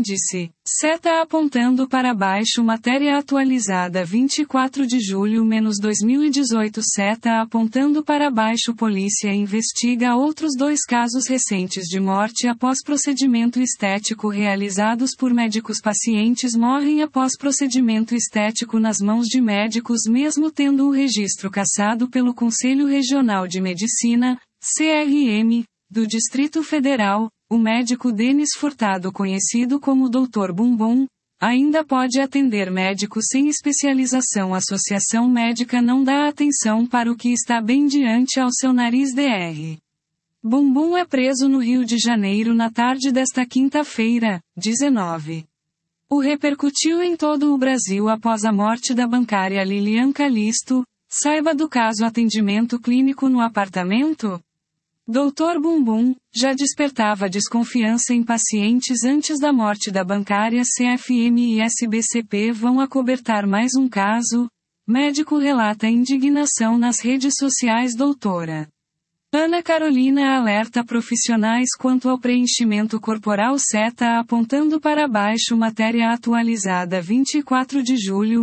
Índice. Seta apontando para baixo. Matéria atualizada 24 de julho-2018. Seta apontando para baixo. Polícia investiga outros 2 casos recentes de morte após procedimento estético realizados por médicos. Pacientes morrem após procedimento estético nas mãos de médicos mesmo tendo o registro cassado pelo Conselho Regional de Medicina, CRM, do Distrito Federal. O médico Denis Furtado, conhecido como Dr. Bumbum, ainda pode atender médicos sem especialização. A Associação Médica não dá atenção para o que está bem diante ao seu nariz. Dr. Bumbum é preso no Rio de Janeiro na tarde desta quinta-feira, 19. O repercutiu em todo o Brasil após a morte da bancária Lilian Calisto. Saiba do caso. Atendimento clínico no apartamento. Dr. Bumbum já despertava desconfiança em pacientes antes da morte da bancária. CFM e SBCP vão acobertar mais um caso. Médico relata indignação nas redes sociais. Doutora Ana Carolina alerta profissionais quanto ao preenchimento corporal. Seta apontando para baixo. Matéria atualizada 24 de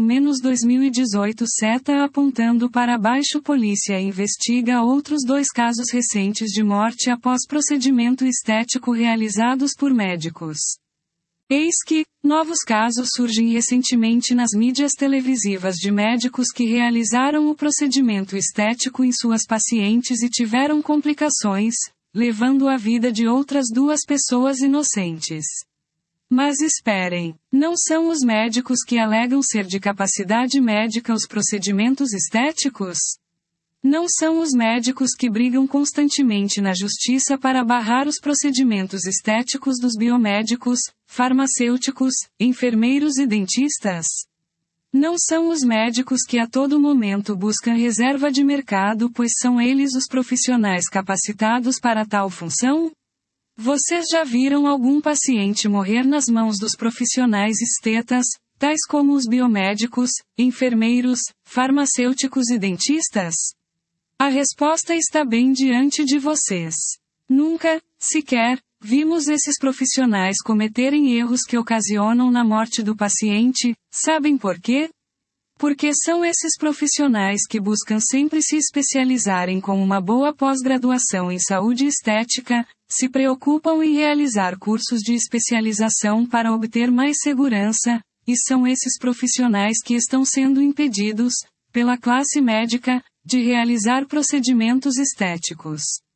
julho-2018. Seta apontando para baixo. Polícia investiga outros 2 casos recentes de morte após procedimento estético realizados por médicos. Eis que, novos casos surgem recentemente nas mídias televisivas de médicos que realizaram o procedimento estético em suas pacientes e tiveram complicações, levando a vida de outras 2 pessoas inocentes. Mas esperem, não são os médicos que alegam ser de capacidade médica os procedimentos estéticos? Não são os médicos que brigam constantemente na justiça para barrar os procedimentos estéticos dos biomédicos, farmacêuticos, enfermeiros e dentistas? Não são os médicos que a todo momento buscam reserva de mercado, pois são eles os profissionais capacitados para tal função? Vocês já viram algum paciente morrer nas mãos dos profissionais estetas, tais como os biomédicos, enfermeiros, farmacêuticos e dentistas? A resposta está bem diante de vocês. Nunca, sequer, vimos esses profissionais cometerem erros que ocasionam na morte do paciente. Sabem por quê? Porque são esses profissionais que buscam sempre se especializarem com uma boa pós-graduação em saúde estética, se preocupam em realizar cursos de especialização para obter mais segurança, e são esses profissionais que estão sendo impedidos, pela classe médica, de realizar procedimentos estéticos.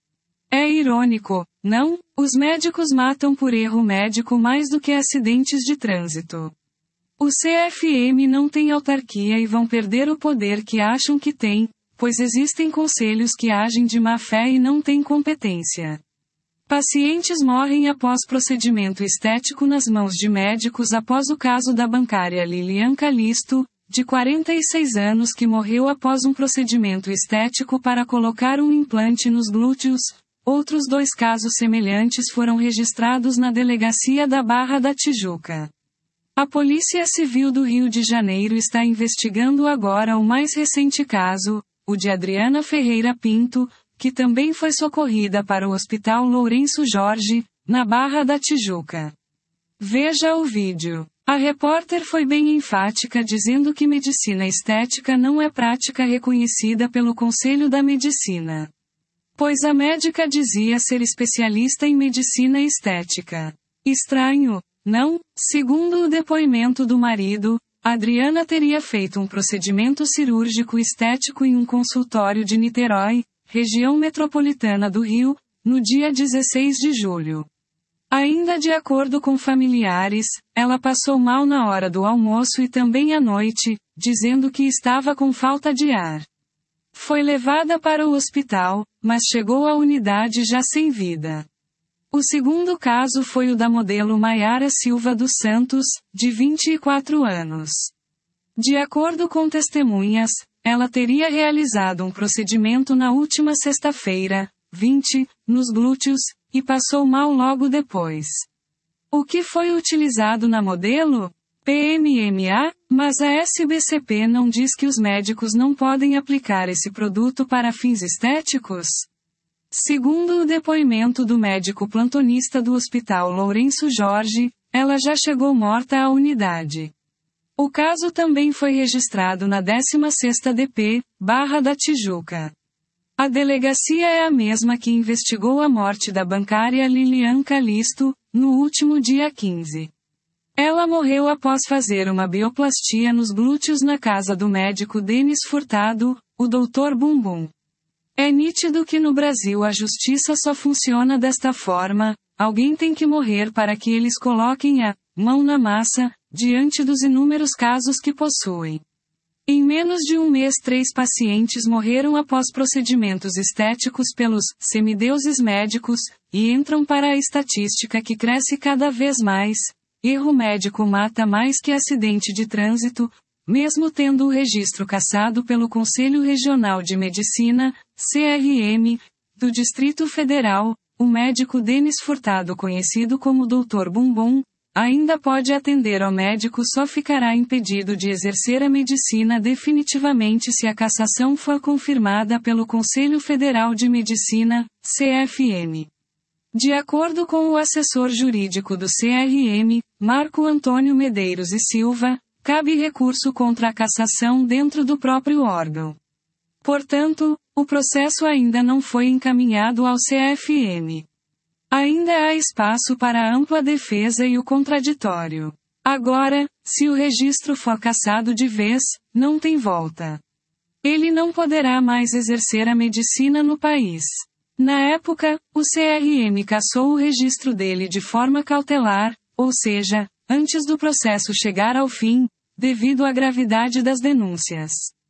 É irônico, não? Os médicos matam por erro médico mais do que acidentes de trânsito. O CFM não tem autarquia e vão perder o poder que acham que tem, pois existem conselhos que agem de má fé e não têm competência. Pacientes morrem após procedimento estético nas mãos de médicos. Após o caso da bancária Lilian Calisto, de 46 anos, que morreu após um procedimento estético para colocar um implante nos glúteos, outros 2 casos semelhantes foram registrados na delegacia da Barra da Tijuca. A Polícia Civil do Rio de Janeiro está investigando agora o mais recente caso, o de Adriana Ferreira Pinto, que também foi socorrida para o Hospital Lourenço Jorge, na Barra da Tijuca. Veja o vídeo. A repórter foi bem enfática dizendo que medicina estética não é prática reconhecida pelo Conselho da Medicina. Pois a médica dizia ser especialista em medicina estética. Estranho, não? Segundo o depoimento do marido, Adriana teria feito um procedimento cirúrgico estético em um consultório de Niterói, região metropolitana do Rio, no dia 16 de julho. Ainda de acordo com familiares, ela passou mal na hora do almoço e também à noite, dizendo que estava com falta de ar. Foi levada para o hospital, mas chegou à unidade já sem vida. O segundo caso foi o da modelo Maiara Silva dos Santos, de 24 anos. De acordo com testemunhas, ela teria realizado um procedimento na última sexta-feira, 20, nos glúteos, e passou mal logo depois. O que foi utilizado na modelo? PMMA, mas a SBCP não diz que os médicos não podem aplicar esse produto para fins estéticos? Segundo o depoimento do médico plantonista do Hospital Lourenço Jorge, ela já chegou morta à unidade. O caso também foi registrado na 16ª DP, Barra da Tijuca. A delegacia é a mesma que investigou a morte da bancária Lilian Calisto, no último dia 15. Ela morreu após fazer uma bioplastia nos glúteos na casa do médico Denis Furtado, o Dr. Bumbum. É nítido que no Brasil a justiça só funciona desta forma, alguém tem que morrer para que eles coloquem a mão na massa, diante dos inúmeros casos que possuem. Em menos de um mês 3 pacientes morreram após procedimentos estéticos pelos semideuses médicos, e entram para a estatística que cresce cada vez mais. Erro médico mata mais que acidente de trânsito, mesmo tendo o registro cassado pelo Conselho Regional de Medicina, CRM, do Distrito Federal, o médico Denis Furtado, conhecido como Dr. Bumbum, ainda pode atender ao médico, só ficará impedido de exercer a medicina definitivamente se a cassação for confirmada pelo Conselho Federal de Medicina, CFM. De acordo com o assessor jurídico do CRM, Marco Antônio Medeiros e Silva, cabe recurso contra a cassação dentro do próprio órgão. Portanto, o processo ainda não foi encaminhado ao CFM. Ainda há espaço para a ampla defesa e o contraditório. Agora, se o registro for cassado de vez, não tem volta. Ele não poderá mais exercer a medicina no país. Na época, o CRM cassou o registro dele de forma cautelar, ou seja, antes do processo chegar ao fim, devido à gravidade das denúncias.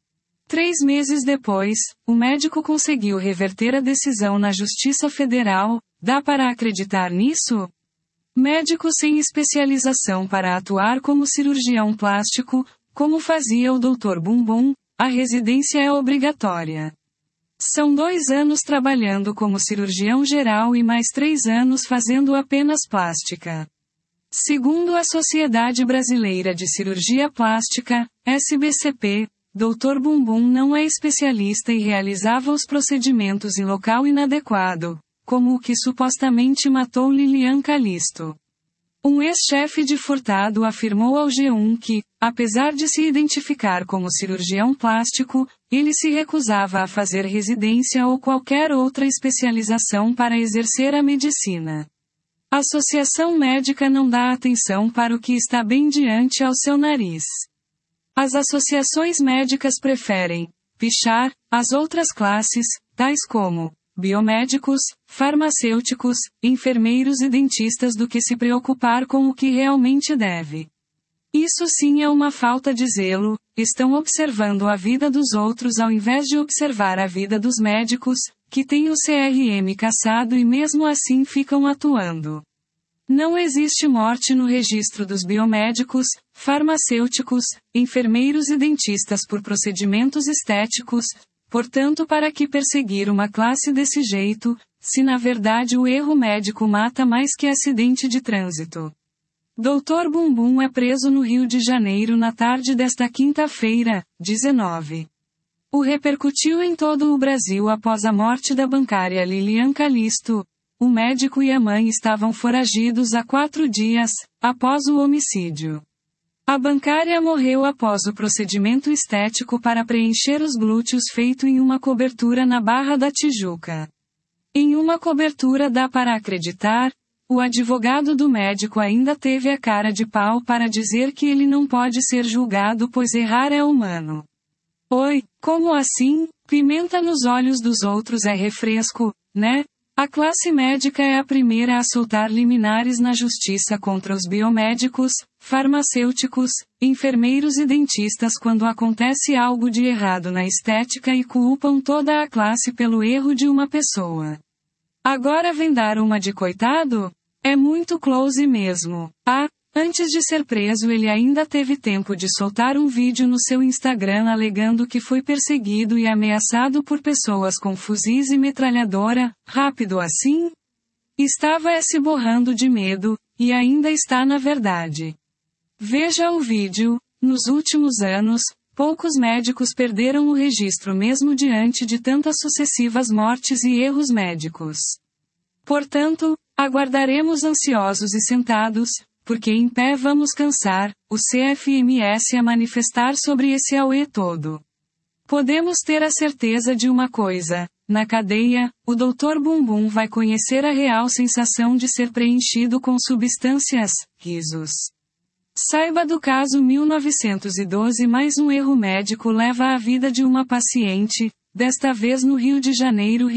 3 meses depois, o médico conseguiu reverter a decisão na Justiça Federal. Dá para acreditar nisso? Médico sem especialização para atuar como cirurgião plástico, como fazia o Dr. Bumbum, a residência é obrigatória. São 2 anos trabalhando como cirurgião geral e mais 3 anos fazendo apenas plástica. Segundo a Sociedade Brasileira de Cirurgia Plástica, SBCP, Dr. Bumbum não é especialista e realizava os procedimentos em local inadequado, como o que supostamente matou Lilian Calisto. Um ex-chefe de Furtado afirmou ao G1 que, apesar de se identificar como cirurgião plástico, ele se recusava a fazer residência ou qualquer outra especialização para exercer a medicina. A associação médica não dá atenção para o que está bem diante ao seu nariz. As associações médicas preferem pichar as outras classes, tais como biomédicos, farmacêuticos, enfermeiros e dentistas, do que se preocupar com o que realmente deve. Isso sim é uma falta de zelo, estão observando a vida dos outros ao invés de observar a vida dos médicos, que têm o CRM cassado e mesmo assim ficam atuando. Não existe morte no registro dos biomédicos, farmacêuticos, enfermeiros e dentistas por procedimentos estéticos, portanto, para que perseguir uma classe desse jeito, se na verdade o erro médico mata mais que acidente de trânsito? Dr. Bumbum é preso no Rio de Janeiro na tarde desta quinta-feira, 19. O repercutiu em todo o Brasil após a morte da bancária Lilian Calisto. O médico e a mãe estavam foragidos há 4 dias, após o homicídio. A bancária morreu após o procedimento estético para preencher os glúteos feito em uma cobertura na Barra da Tijuca. Em uma cobertura dá para acreditar, o advogado do médico ainda teve a cara de pau para dizer que ele não pode ser julgado pois errar é humano. Oi, como assim? Pimenta nos olhos dos outros é refresco, né? A classe médica é a primeira a soltar liminares na justiça contra os biomédicos, farmacêuticos, enfermeiros e dentistas quando acontece algo de errado na estética e culpam toda a classe pelo erro de uma pessoa. Agora vem dar uma de coitado? É muito close mesmo. Antes de ser preso ele ainda teve tempo de soltar um vídeo no seu Instagram alegando que foi perseguido e ameaçado por pessoas com fuzis e metralhadora. Rápido assim? Estava se borrando de medo, e ainda está na verdade. Veja o vídeo. Nos últimos anos, poucos médicos perderam o registro mesmo diante de tantas sucessivas mortes e erros médicos. Portanto, aguardaremos ansiosos e sentados, porque em pé vamos cansar, o CFMS a manifestar sobre esse auê todo. Podemos ter a certeza de uma coisa: na cadeia, o Dr. Bumbum vai conhecer a real sensação de ser preenchido com substâncias, risos. Saiba do caso 1912. Mais um erro médico leva à vida de uma paciente, desta vez no Rio de Janeiro.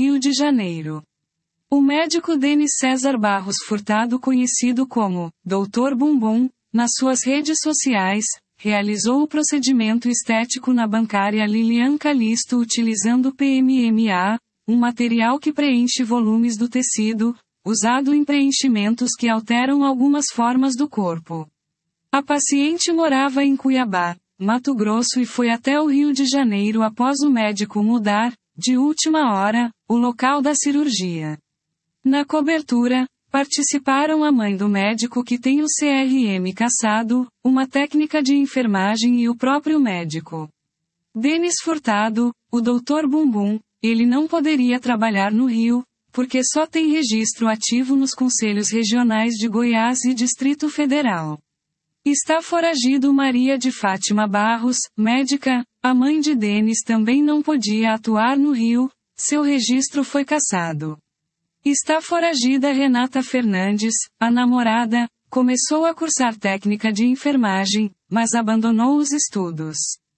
O médico Denis César Barros Furtado, conhecido como Dr. Bumbum, nas suas redes sociais, realizou o procedimento estético na bancária Lilian Calisto utilizando PMMA, um material que preenche volumes do tecido, usado em preenchimentos que alteram algumas formas do corpo. A paciente morava em Cuiabá, Mato Grosso, e foi até o Rio de Janeiro após o médico mudar, de última hora, o local da cirurgia. Na cobertura, participaram a mãe do médico que tem o CRM cassado, uma técnica de enfermagem e o próprio médico. Denis Furtado, o Dr. Bumbum, ele não poderia trabalhar no Rio, porque só tem registro ativo nos conselhos regionais de Goiás e Distrito Federal. Está foragido. Maria de Fátima Barros, médica, a mãe de Denis, também não podia atuar no Rio, seu registro foi cassado. Está foragida Renata Fernandes, a namorada, começou a cursar técnica de enfermagem, mas abandonou os estudos.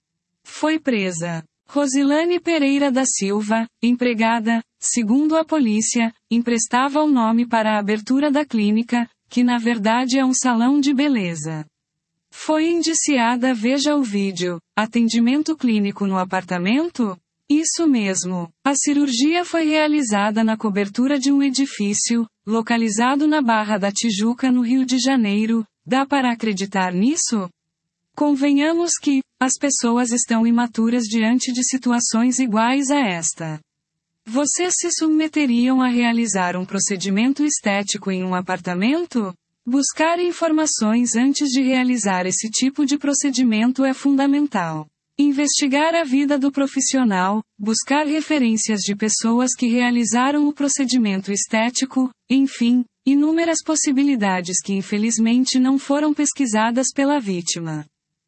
Foi presa. Rosilane Pereira da Silva, empregada, segundo a polícia, emprestava o nome para a abertura da clínica, que na verdade é um salão de beleza. Foi indiciada. Veja o vídeo. Atendimento clínico no apartamento? Isso mesmo. A cirurgia foi realizada na cobertura de um edifício, localizado na Barra da Tijuca, no Rio de Janeiro. Dá para acreditar nisso? Convenhamos que, as pessoas estão imaturas diante de situações iguais a esta. Vocês se submeteriam a realizar um procedimento estético em um apartamento? Buscar informações antes de realizar esse tipo de procedimento é fundamental. Investigar a vida do profissional, buscar referências de pessoas que realizaram o procedimento estético, enfim, inúmeras possibilidades que infelizmente não foram pesquisadas pela vítima.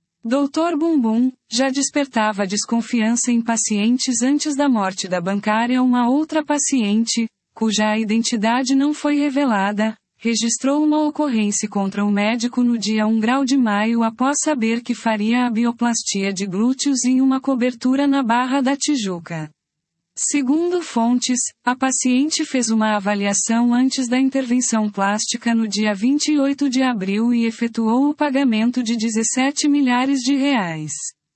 Dr. Bumbum já despertava desconfiança em pacientes antes da morte da bancária. Uma outra paciente, cuja identidade não foi revelada, registrou uma ocorrência contra o médico no dia 1 de maio após saber que faria a bioplastia de glúteos em uma cobertura na Barra da Tijuca. Segundo fontes, a paciente fez uma avaliação antes da intervenção plástica no dia 28 de abril e efetuou o pagamento de 17 milhares de reais.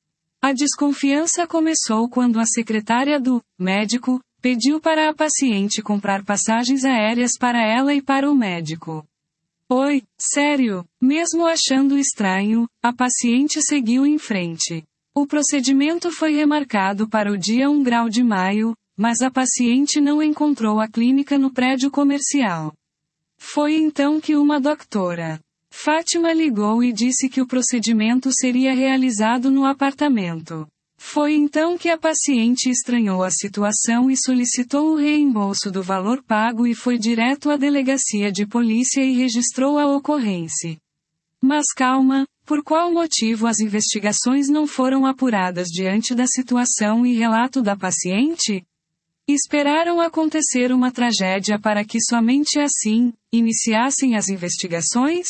A desconfiança começou quando a secretária do médico pediu para a paciente comprar passagens aéreas para ela e para o médico. Oi, sério? Mesmo achando estranho, a paciente seguiu em frente. O procedimento foi remarcado para o dia 1 de maio, mas a paciente não encontrou a clínica no prédio comercial. Foi então que uma doutora, Fátima, ligou e disse que o procedimento seria realizado no apartamento. Foi então que a paciente estranhou a situação e solicitou o reembolso do valor pago e foi direto à delegacia de polícia e registrou a ocorrência. Mas calma, por qual motivo as investigações não foram apuradas diante da situação e relato da paciente? Esperaram acontecer uma tragédia para que somente assim iniciassem as investigações?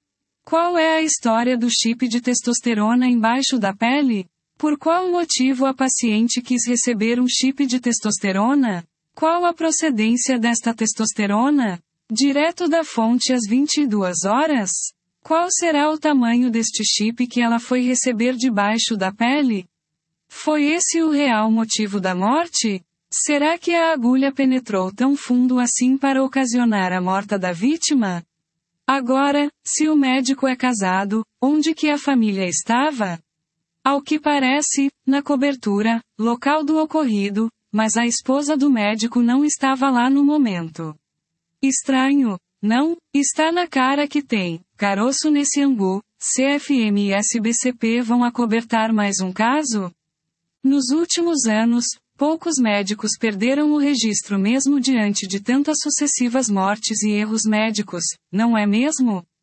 Qual é a história do chip de testosterona embaixo da pele? Por qual motivo a paciente quis receber um chip de testosterona? Qual a procedência desta testosterona? Direto da fonte às 22 horas? Qual será o tamanho deste chip que ela foi receber debaixo da pele? Foi esse o real motivo da morte? Será que a agulha penetrou tão fundo assim para ocasionar a morte da vítima? Agora, se o médico é casado, onde que a família estava? Ao que parece, na cobertura, local do ocorrido, mas a esposa do médico não estava lá no momento. Estranho, não? Está na cara que tem caroço nesse angu. CFM e SBCP vão acobertar mais um caso? Nos últimos anos, poucos médicos perderam o registro mesmo diante de tantas sucessivas mortes e erros médicos, não é mesmo?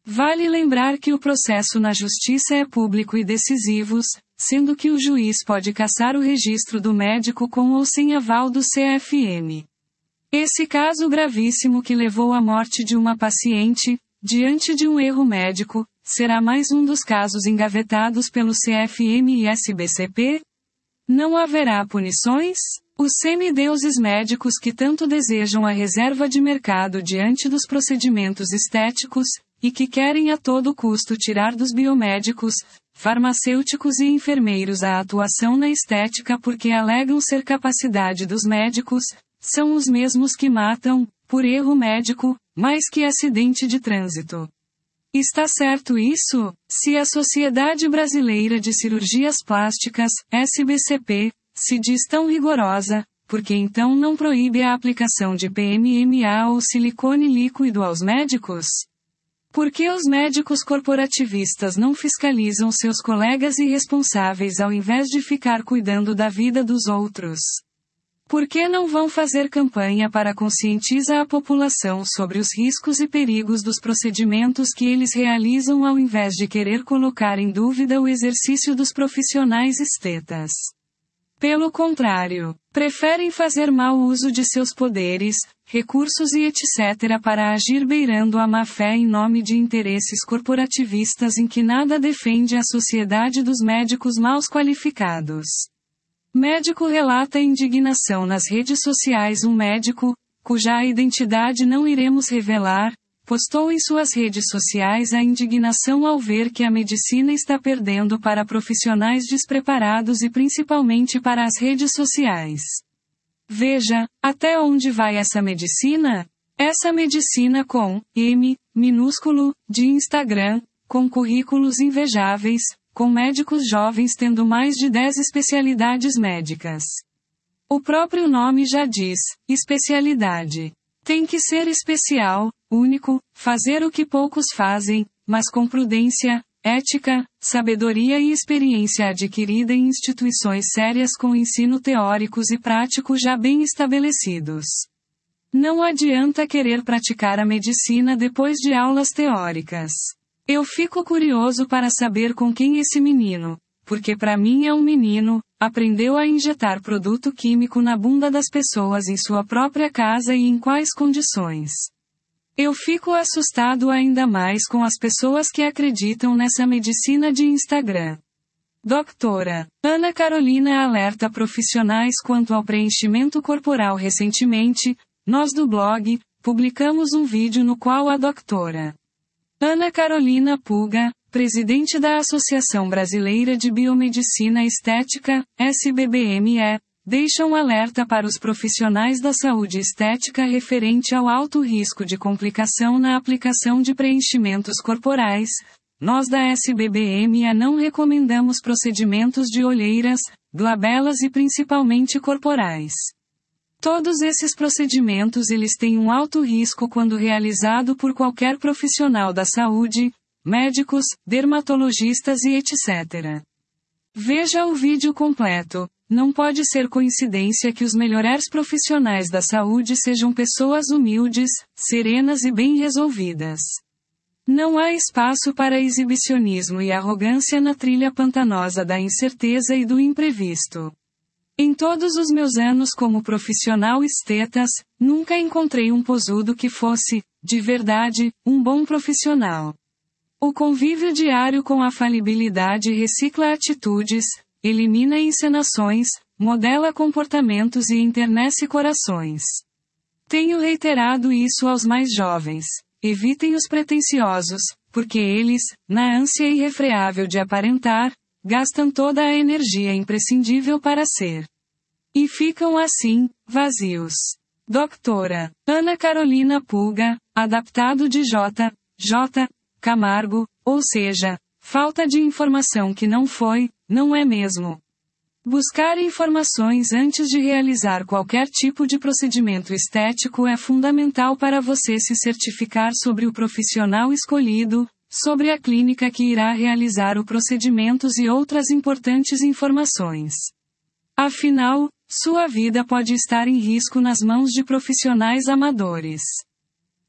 Vale lembrar que o processo na justiça é público e decisivo, sendo que o juiz pode cassar o registro do médico com ou sem aval do CFM. Esse caso gravíssimo que levou à morte de uma paciente, diante de um erro médico, será mais um dos casos engavetados pelo CFM e SBCP? Não haverá punições? Os semideuses médicos que tanto desejam a reserva de mercado diante dos procedimentos estéticos, e que querem a todo custo tirar dos biomédicos, farmacêuticos e enfermeiros a atuação na estética porque alegam ser capacidade dos médicos, são os mesmos que matam, por erro médico, mais que acidente de trânsito. Está certo isso? Se a Sociedade Brasileira de Cirurgias Plásticas, SBCP, se diz tão rigorosa, por que então não proíbe a aplicação de PMMA ou silicone líquido aos médicos? Por que os médicos corporativistas não fiscalizam seus colegas irresponsáveis ao invés de ficar cuidando da vida dos outros? Por que não vão fazer campanha para conscientizar a população sobre os riscos e perigos dos procedimentos que eles realizam ao invés de querer colocar em dúvida o exercício dos profissionais estetas? Pelo contrário, preferem fazer mau uso de seus poderes, recursos e etc. para agir beirando a má-fé em nome de interesses corporativistas em que nada defende a sociedade dos médicos maus qualificados. Médico relata indignação nas redes sociais. Um médico, cuja identidade não iremos revelar, postou em suas redes sociais a indignação ao ver que a medicina está perdendo para profissionais despreparados e principalmente para as redes sociais. Veja, até onde vai essa medicina? Essa medicina com M, minúsculo, de Instagram, com currículos invejáveis, com médicos jovens tendo mais de 10 especialidades médicas. O próprio nome já diz, especialidade. Tem que ser especial, único, fazer o que poucos fazem, mas com prudência, ética, sabedoria e experiência adquirida em instituições sérias com ensino teóricos e prático já bem estabelecidos. Não adianta querer praticar a medicina depois de aulas teóricas. Eu fico curioso para saber com quem esse menino, porque para mim é um menino, aprendeu a injetar produto químico na bunda das pessoas em sua própria casa e em quais condições. Eu fico assustado ainda mais com as pessoas que acreditam nessa medicina de Instagram. Doutora Ana Carolina alerta profissionais quanto ao preenchimento corporal. Recentemente, nós do blog, publicamos um vídeo no qual a doutora Ana Carolina Puga, presidente da Associação Brasileira de Biomedicina Estética, SBBME, deixa um alerta para os profissionais da saúde estética referente ao alto risco de complicação na aplicação de preenchimentos corporais. Nós da SBBME não recomendamos procedimentos de olheiras, glabelas e principalmente corporais. Todos esses procedimentos eles têm um alto risco quando realizado por qualquer profissional da saúde, médicos, dermatologistas e etc. Veja o vídeo completo. Não pode ser coincidência que os melhores profissionais da saúde sejam pessoas humildes, serenas e bem resolvidas. Não há espaço para exibicionismo e arrogância na trilha pantanosa da incerteza e do imprevisto. Em todos os meus anos como profissional estetas, nunca encontrei um posudo que fosse, de verdade, um bom profissional. O convívio diário com a falibilidade recicla atitudes, elimina encenações, modela comportamentos e enternece corações. Tenho reiterado isso aos mais jovens. Evitem os pretensiosos, porque eles, na ânsia irrefreável de aparentar, gastam toda a energia imprescindível para ser. E ficam assim, vazios. Doutora Ana Carolina Puga, adaptado de J. Camargo, ou seja, falta de informação que não foi, não é mesmo. Buscar informações antes de realizar qualquer tipo de procedimento estético é fundamental para você se certificar sobre o profissional escolhido, sobre a clínica que irá realizar o procedimento e outras importantes informações. Afinal, sua vida pode estar em risco nas mãos de profissionais amadores.